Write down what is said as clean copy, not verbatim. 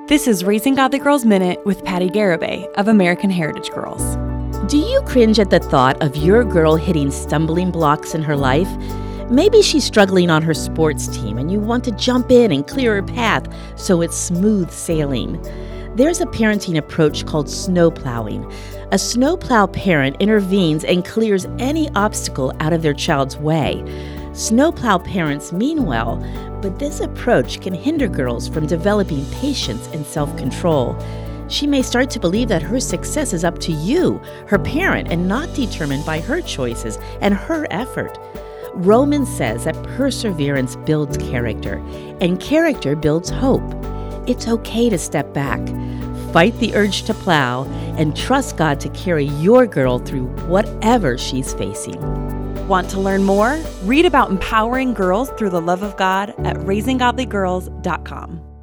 This is Raising Godly Girls Minute with Patty Garibay of American Heritage Girls. Do you cringe at the thought of your girl hitting stumbling blocks in her life? Maybe she's struggling on her sports team and you want to jump in and clear her path so it's smooth sailing. There's a parenting approach called snowplowing. A snowplow parent intervenes and clears any obstacle out of their child's way. Snowplow parents mean well, but this approach can hinder girls from developing patience and self-control. She may start to believe that her success is up to you, her parent, and not determined by her choices and her effort. Romans says that perseverance builds character, and character builds hope. It's okay to step back, fight the urge to plow, and trust God to carry your girl through whatever she's facing. Want to learn more? Read about empowering girls through the love of God at raisinggodlygirls.com.